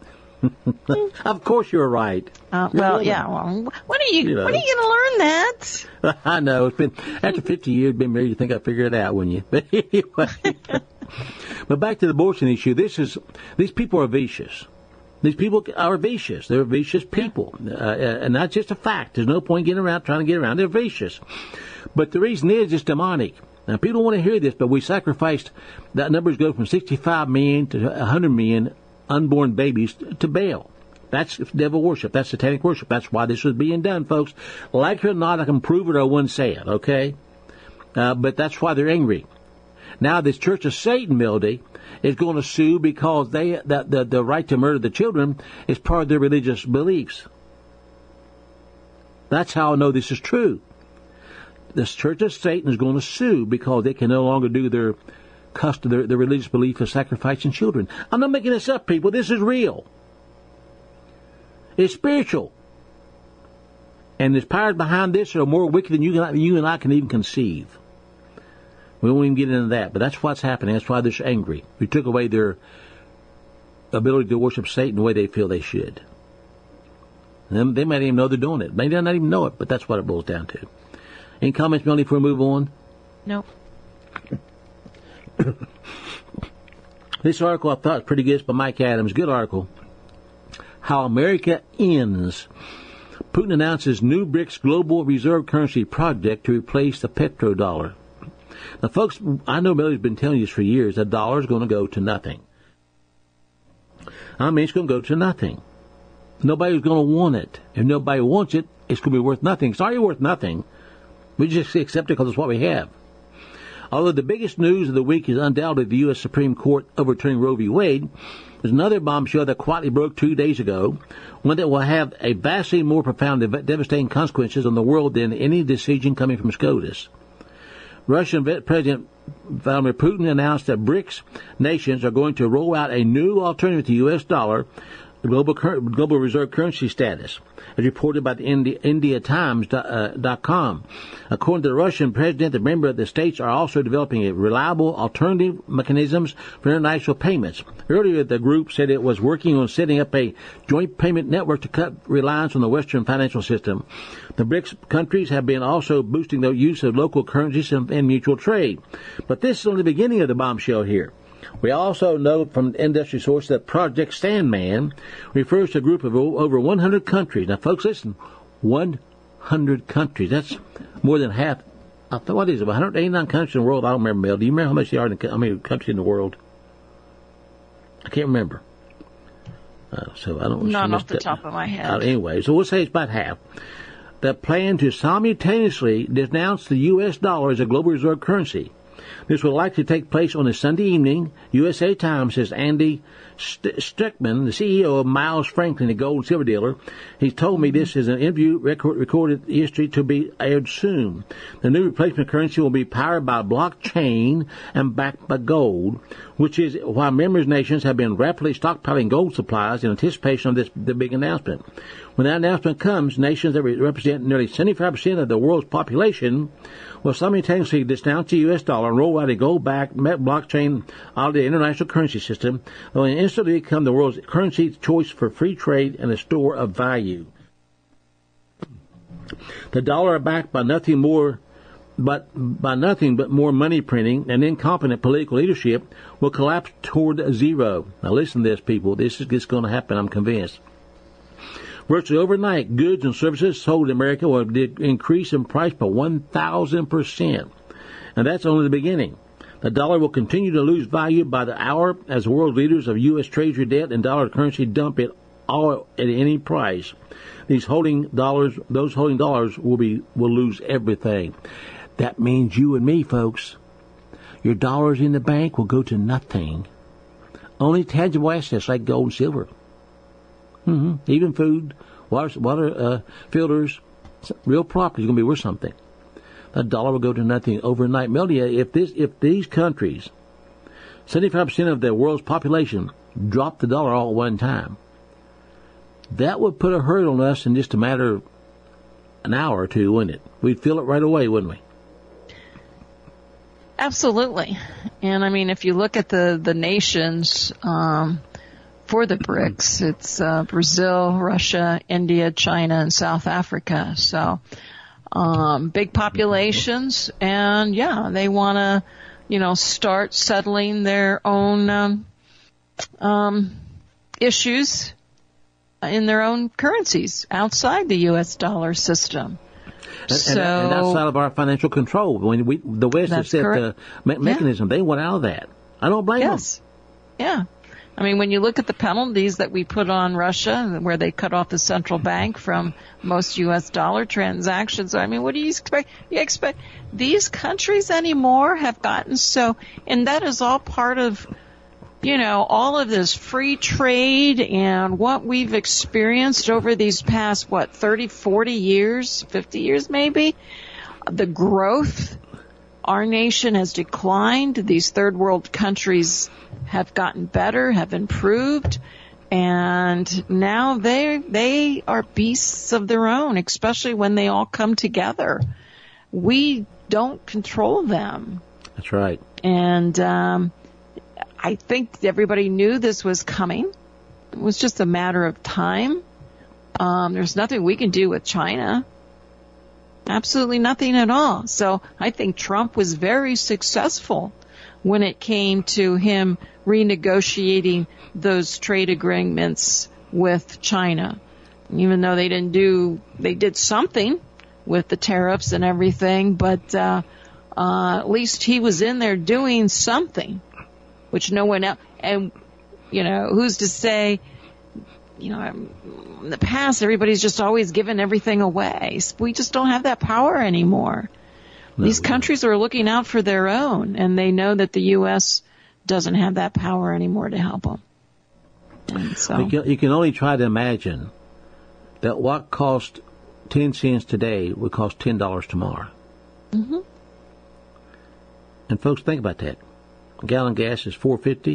Of course you were right. Uh, well, yeah. Well, when are you, you know. when are you going to learn that? I know. It's been after fifty years, been married. You think I figured it out, wouldn't you? But anyway. But back to the abortion issue. This is these people are vicious. These people are vicious. They're vicious people, uh, and that's just a fact. There's no point getting around trying to get around. They're vicious. But the reason is it's demonic. Now, people don't want to hear this, but we sacrificed. That numbers go from sixty-five million to one hundred million unborn babies to Baal. That's devil worship. That's satanic worship. That's why this was being done, folks. Like it or not, I can prove it or I wouldn't say it, okay? Uh, but that's why they're angry. Now, this Church of Satan, Melody, is going to sue because they the, the, the right to murder the children is part of their religious beliefs. That's how I know this is true. This Church of Satan is going to sue because they can no longer do their custom, their, their religious belief of sacrificing children. I'm not making this up, people. This is real. It's spiritual. And there's powers behind this that are more wicked than you, can, you and I can even conceive. We won't even get into that, but that's what's happening. That's why they're so angry. We took away their ability to worship Satan the way they feel they should. And they might even know they're doing it. They might not even know it, but that's what it boils down to. Any comments, Melanie, before we move on? No. This article I thought was pretty good. It's by Mike Adams. Good article. How America Ends. Putin announces new BRICS global reserve currency project to replace the petrodollar. Now, folks, I know Melody's been telling you this for years. The dollar is going to go to nothing. I mean, it's going to go to nothing. Nobody's going to want it. If nobody wants it, it's going to be worth nothing. It's already worth nothing. We just accept it because it's what we have. Although the biggest news of the week is undoubtedly the U S Supreme Court overturning Roe v. Wade, there's another bombshell that quietly broke two days ago, one that will have a vastly more profound and devastating consequences on the world than any decision coming from SCOTUS. Russian President Vladimir Putin announced that BRICS nations are going to roll out a new alternative to the U S dollar, the global, global reserve currency status, as reported by the India, India Times dot com. According to the Russian president, the member of the states are also developing a reliable alternative mechanisms for international payments. Earlier, the group said it was working on setting up a joint payment network to cut reliance on the Western financial system. The BRICS countries have been also boosting their use of local currencies and, and mutual trade. But this is only the beginning of the bombshell here. We also know from industry sources that Project Sandman refers to a group of over one hundred countries. Now, folks, listen, one hundred countries. That's more than half. I thought, what is it, one hundred eighty-nine countries in the world? I don't remember, Mel. Do you remember how much there are in the, how many countries in the world? I can't remember. Uh, so I don't. Not off the that, top of my head. Uh, anyway, so we'll say it's about half. That plan to simultaneously denounce the U S dollar as a global reserve currency. This will likely take place on a Sunday evening. U S A Times says Andy St- Strickman, the C E O of Miles Franklin, the gold and silver dealer, he's told me this is an interview record, recorded history to be aired soon. The new replacement currency will be powered by blockchain and backed by gold, which is why members nations have been rapidly stockpiling gold supplies in anticipation of this the big announcement. When that announcement comes, nations that represent nearly seventy-five percent of the world's population will simultaneously denounce the U S dollar and roll out a gold-backed blockchain out of the international currency system, will instantly become the world's currency choice for free trade and a store of value. The dollar, backed by nothing more but by nothing but more money printing and incompetent political leadership, will collapse toward zero. Now listen to this, people. This is, this is going to happen, I'm convinced. Virtually overnight, goods and services sold in America will increase in price by one thousand percent. And that's only the beginning. The dollar will continue to lose value by the hour as world leaders of U S Treasury debt and dollar currency dump it all at any price. These holding dollars, those holding dollars will be will lose everything. That means you and me, folks. Your dollars in the bank will go to nothing. Only tangible assets like gold and silver. Mm-hmm. Even food, water, water uh, filters, real property is going to be worth something. A dollar will go to nothing overnight. Melia, if this, if these countries, seventy-five percent of the world's population, drop the dollar all at one time, that would put a hurt on us in just a matter of an hour or two, wouldn't it? We'd feel it right away, wouldn't we? Absolutely. And I mean, if you look at the the nations. Um, For the BRICS, it's uh, Brazil, Russia, India, China, and South Africa. So, um, big populations, and yeah, they want to, you know, start settling their own um, um, issues in their own currencies outside the U S dollar system. And, so, and, and that's out of our financial control. When we, the West has set the me- mechanism, yeah. They want out of that. I don't blame yes. them. Yes. Yeah. I mean, when you look at the penalties that we put on Russia, where they cut off the central bank from most U S dollar transactions, I mean, what do you expect? You expect these countries anymore have gotten so, and that is all part of, you know, all of this free trade and what we've experienced over these past, what, thirty, forty years, fifty years maybe? The growth. Our nation has declined. These third world countries have gotten better, have improved, and now they they are beasts of their own, especially when they all come together. We don't control them. That's right. And um, I think everybody knew this was coming. It was just a matter of time. Um, there's nothing we can do with China. Absolutely nothing at all. So I think Trump was very successful when it came to him renegotiating those trade agreements with China. Even though they didn't do, they did something with the tariffs and everything, but uh, uh, at least he was in there doing something, which no one else, and, you know, who's to say, you know, in the past, everybody's just always given everything away. We just don't have that power anymore. No. These countries are looking out for their own, and they know that the U S doesn't have that power anymore to help them. And so you can, you can only try to imagine that what cost ten cents today would cost ten dollars tomorrow. Mm-hmm. And folks, think about that. A gallon of gas is four fifty.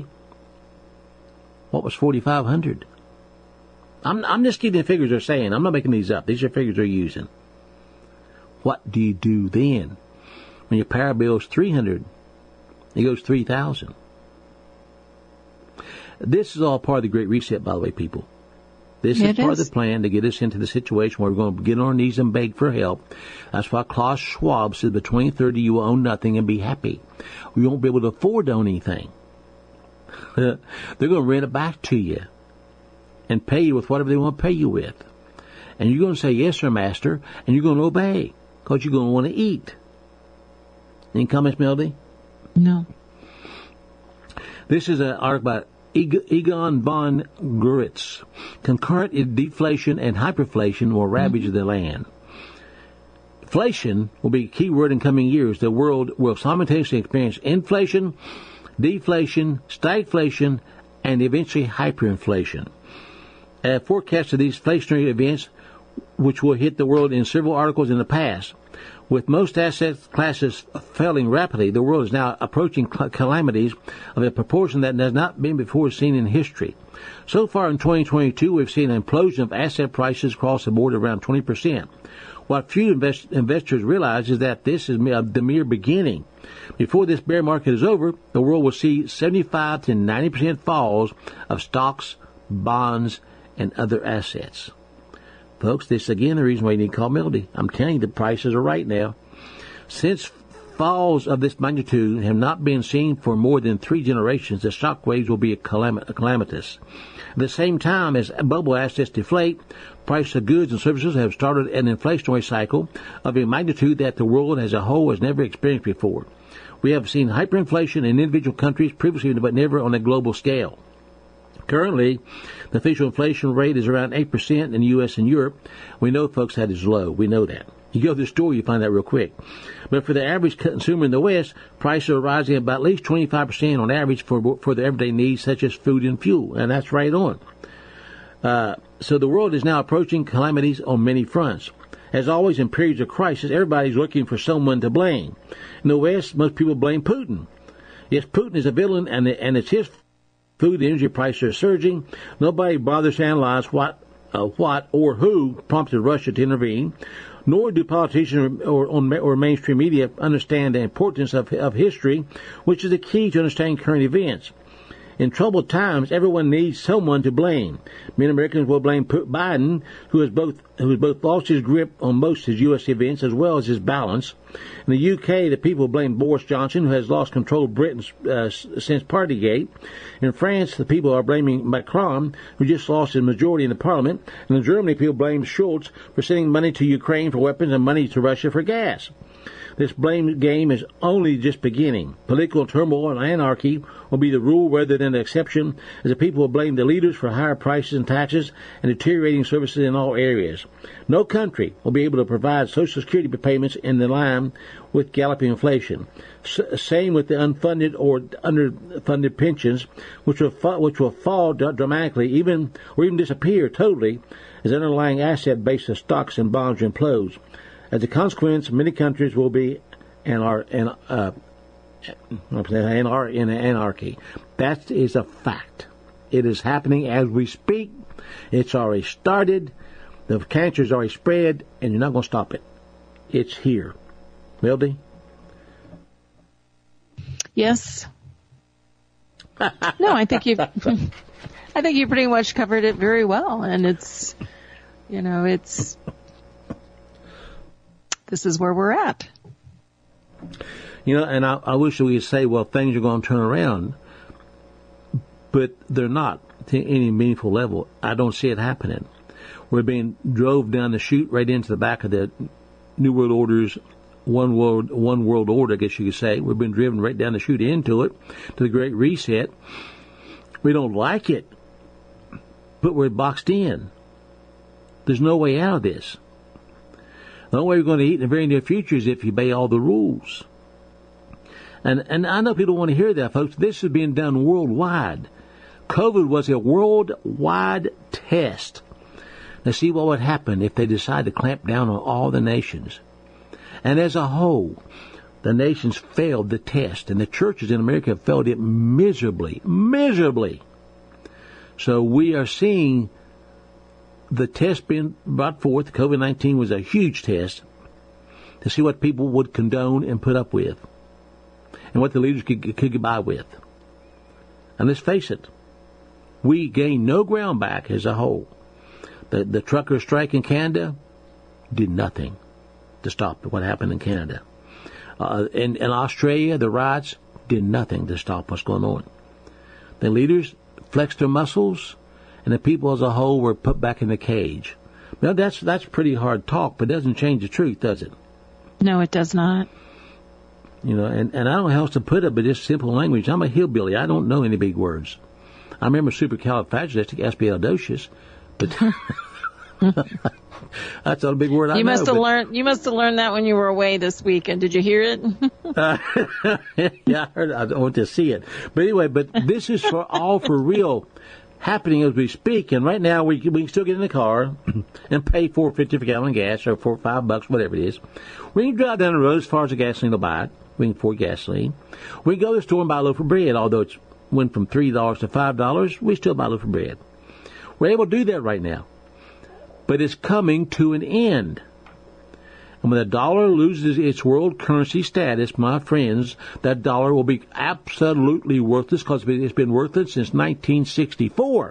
What was forty-five hundred? I'm, I'm just giving the figures they're saying. I'm not making these up. These are figures they're using. What do you do then? When your power bill is three hundred, it goes three thousand. This is all part of the Great Reset, by the way, people. This is part of the plan to get us into the situation where we're going to get on our knees and beg for help. That's why Klaus Schwab said by twenty thirty you will own nothing and be happy. We won't be able to afford to own anything. They're going to rent it back to you and pay you with whatever they want to pay you with. And you're going to say, yes, sir, master, and you're going to obey because you're going to want to eat. Any comments, Melody? No. This is an article by Egon von Guritz. Concurrent deflation and hyperinflation will ravage mm-hmm. the land. Inflation will be a key word in coming years. The world will simultaneously experience inflation, deflation, stagflation, and eventually hyperinflation. A forecast of these inflationary events, which will hit the world in several articles in the past. With most asset classes falling rapidly, the world is now approaching calamities of a proportion that has not been before seen in history. So far in twenty twenty-two, we've seen an implosion of asset prices across the board around twenty percent. What few invest- investors realize is that this is the mere beginning. Before this bear market is over, the world will see seventy-five to ninety percent falls of stocks, bonds, and other assets. Folks, this is again the reason why you need to call Melody. I'm telling you, the prices are right now. Since falls of this magnitude have not been seen for more than three generations, the shock waves will be a calam- calamitous. At the same time as bubble assets deflate, prices of goods and services have started an inflationary cycle of a magnitude that the world as a whole has never experienced before. We have seen hyperinflation in individual countries previously, but never on a global scale. Currently, the official inflation rate is around eight percent in the U S and Europe. We know, folks, that is low. We know that. You go to the store, you find that real quick. But for the average consumer in the West, prices are rising about at least twenty-five percent on average for for their everyday needs, such as food and fuel. And that's right on. Uh, so the world is now approaching calamities on many fronts. As always, in periods of crisis, everybody's looking for someone to blame. In the West, most people blame Putin. Yes, Putin is a villain, and, and it's his food and energy prices are surging. Nobody bothers to analyze what, uh, what or who prompted Russia to intervene, nor do politicians or, or, or mainstream media understand the importance of, of history, which is the key to understanding current events. In troubled times, everyone needs someone to blame. Many Americans will blame Biden, who has both who has both lost his grip on most of his U S events as well as his balance. In the U K, the people blame Boris Johnson, who has lost control of Britain uh, since Partygate. In France, the people are blaming Macron, who just lost his majority in the parliament. And in Germany, people blame Schultz for sending money to Ukraine for weapons and money to Russia for gas. This blame game is only just beginning. Political turmoil and anarchy will be the rule rather than the exception, as the people will blame the leaders for higher prices and taxes and deteriorating services in all areas. No country will be able to provide Social Security payments in the line with galloping inflation. S- same with the unfunded or underfunded pensions, which will fa- which will fall d- dramatically, even or even disappear totally, as the underlying asset base of stocks and bonds implodes. As a consequence, many countries will be in our in uh, in our in anarchy. That is a fact. It is happening as we speak. It's already started. The cancer's already spread, and you're not going to stop it. It's here. Mildy? Yes. No, I think you've I think you pretty much covered it very well, and it's you know it's. This is where we're at. You know, and I, I wish we could say, well, things are going to turn around, but they're not to any meaningful level. I don't see it happening. We're being drove down the chute right into the back of the New World Order's one world, one world order, I guess you could say. We've been driven right down the chute into it, to the Great Reset. We don't like it, but we're boxed in. There's no way out of this. The only way we're going to eat in the very near future is if you obey all the rules. And and I know people want to hear that, folks. This is being done worldwide. COVID was a worldwide test. Now see what would happen if they decide to clamp down on all the nations. And as a whole, the nations failed the test, and the churches in America have failed it miserably, miserably. So we are seeing the test being brought forth. COVID nineteen was a huge test to see what people would condone and put up with, and what the leaders could, could get by with. And let's face it, we gained no ground back as a whole. The, the trucker strike in Canada did nothing to stop what happened in Canada. Uh, in, in Australia, the riots did nothing to stop what's going on. The leaders flexed their muscles, and the people as a whole were put back in the cage. Now, that's that's pretty hard talk, but it doesn't change the truth, does it? No, it does not. You know, and, and I don't know how else to put it, but just simple language. I'm a hillbilly. I don't know any big words. I remember supercalifragilisticexpialidocious, but that's not a big word I you know. Must have but, learned, you must have learned that when you were away this weekend. Did you hear it? uh, yeah, I heard it. I want to see it. But anyway, but this is for all for real happening as we speak. And right now we can, we can still get in the car and pay four fifty for a gallon of gas or four five bucks, whatever it is. We can drive down the road as far as the gasoline will buy it. We can afford gasoline. We can go to the store and buy a loaf of bread, although it's went from three dollars to five dollars. We still buy a loaf of bread. We're able to do that right now. But it's coming to an end. And when the dollar loses its world currency status, my friends, that dollar will be absolutely worthless because it's been worthless since nineteen sixty-four.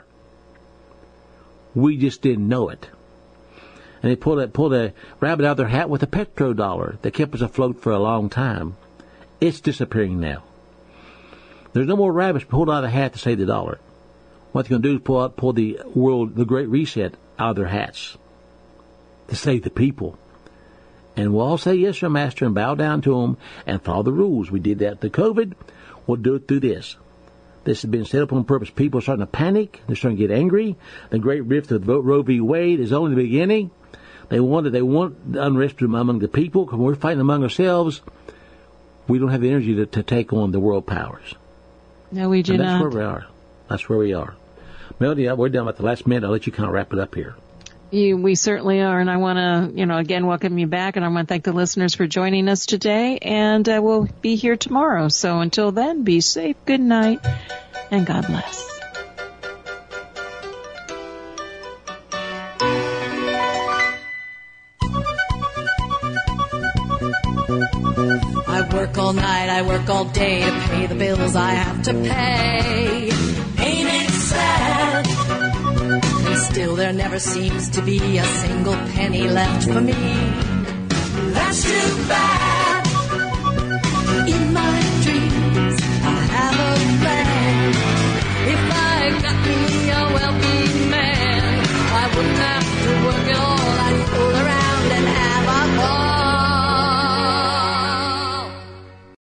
We just didn't know it. And they pulled a, pulled a rabbit out of their hat with a petrodollar that kept us afloat for a long time. It's disappearing now. There's no more rabbits pulled out of the hat to save the dollar. What they're going to do is pull out, pull the world, the Great Reset out of their hats to save the people. And we'll all say, yes, sir, master, and bow down to them and follow the rules. We did that through COVID. We'll do it through this. This has been set up on purpose. People are starting to panic. They're starting to get angry. The great rift of Roe v. Wade is only the beginning. They want, they want the unrest among the people because we're fighting among ourselves. We don't have the energy to, to take on the world powers. No, we do and that's not. That's where we are. That's where we are. Melody, we're down at the last minute. I'll let you kind of wrap it up here. You, we certainly are, and I want to, you know, again, welcome you back, and I want to thank the listeners for joining us today, and uh, we'll be here tomorrow. So until then, be safe, good night, and God bless. I work all night, I work all day to pay the bills I have to pay. Ain't it sad? And still there never seems to be a single penny left for me. That's too bad.